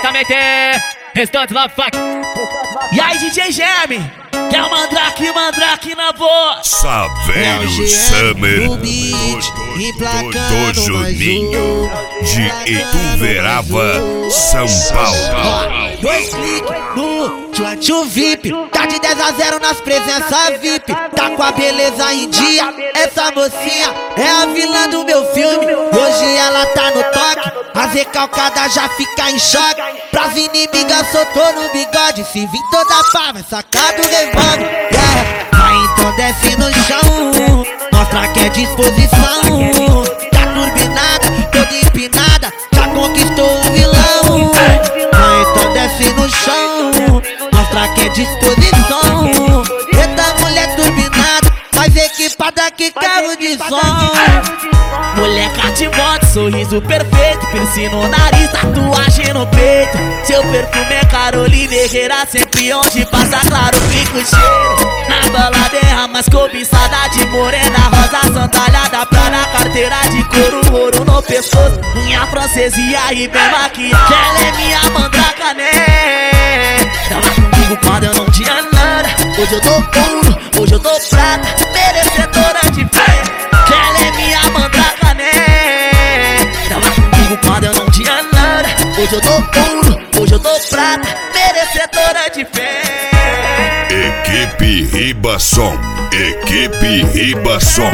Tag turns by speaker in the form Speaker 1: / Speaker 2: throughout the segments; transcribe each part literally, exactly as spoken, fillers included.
Speaker 1: diretamente, restante Love Fuck.
Speaker 2: E aí, D J Germe, que é o Mandrake, Mandrake na voz.
Speaker 3: Saverio Summer
Speaker 4: no beat,
Speaker 3: do,
Speaker 4: emplacando
Speaker 3: do Juninho
Speaker 4: mais
Speaker 3: de Ituverava, São Paulo.
Speaker 4: Dois cliques no Tchantchu V I P, tá de dez a zero nas presenças V I P. Tá com a beleza em dia, essa mocinha é a vilã do meu filme. Hoje ela tá no toque, as recalcadas já fica em choque. Pras inimigas soltou no bigode, se vir toda pá vai sacar do revólver. Yeah. Vai então desce no chão, mostra que é disposição. Tá turbinada, toda empinada, já conquistou o vilão. Vai então desce no chão, mostra que é disposição. Eita mulher turbinada, mais equipada que carro de som.
Speaker 2: Moleca de moto, sorriso perfeito, piercing no nariz, tatuagem no peito. Seu perfume é Carolina Herrera, sempre onde passa claro fica o cheiro. Na balada é a mais cobiçada de morena, rosa sandália pra na carteira de couro, ouro no pescoço, unha francesa e aí bem maquiada. Ela é minha mandraca, né? Tava comigo quando eu não tinha nada. Hoje eu tô ouro, hoje eu tô prata, merecedora de fé. Ela é minha mandraca, né? Tava comigo quando eu não tinha nada. Hoje eu tô ouro, hoje eu tô prata, merecedora de fé.
Speaker 3: Equipe Ribassom, Equipe Ribassom.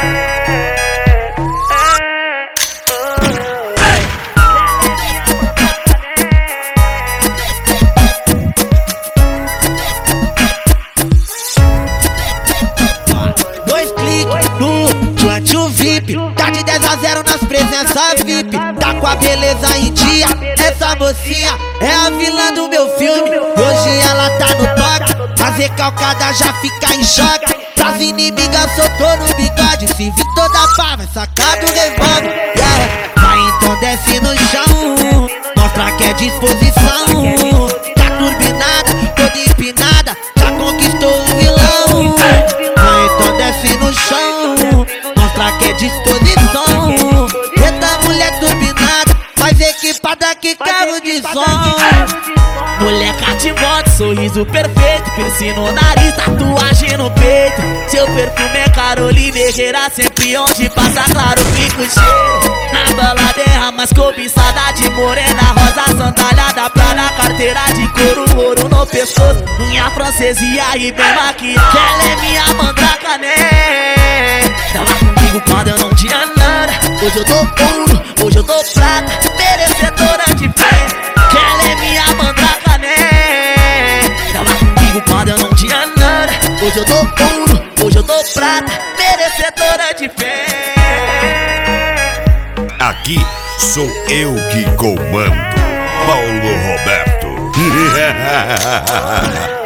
Speaker 4: Dois cliques no Tchantchu V I P, tá de dez a zero nas presenças V I P. Tá com a beleza em dia, essa mocinha é a vilã do meu filme. Hoje ela tá no toque, as recalcadas já fica em choque. Pras inimigas soltou no bigode, se vir toda pá vai sacar do revólver. Yeah. Vai então desce no chão, mostra que é disposição. Tá turbinada, toda empinada, já conquistou o vilão. Vai então desce no chão, mostra que é disposição. Eita mulher turbinada, mais equipada que carro de som.
Speaker 2: Moleca de moto, sorriso perfeito, piercing no nariz, tatuagem no peito. Seu perfume é Carolina Herrera, sempre onde passa claro fica o cheiro. Na balada é a mais cobiçada de morena, rosa sandália pra na carteira de couro, ouro no pescoço, unha francesa e aí bem maquiada. Ela é minha mandraca, né? Tava comigo quando eu não tinha nada. Hoje eu tô ouro, hoje eu tô prata, merecedora de fé. Ela é minha mandraca, né? Tava comigo quando eu não tinha nada. Hoje eu tô ouro, hoje eu tô prata, merecedora de fé.
Speaker 3: Aqui sou eu que comando, Paulo Roberto.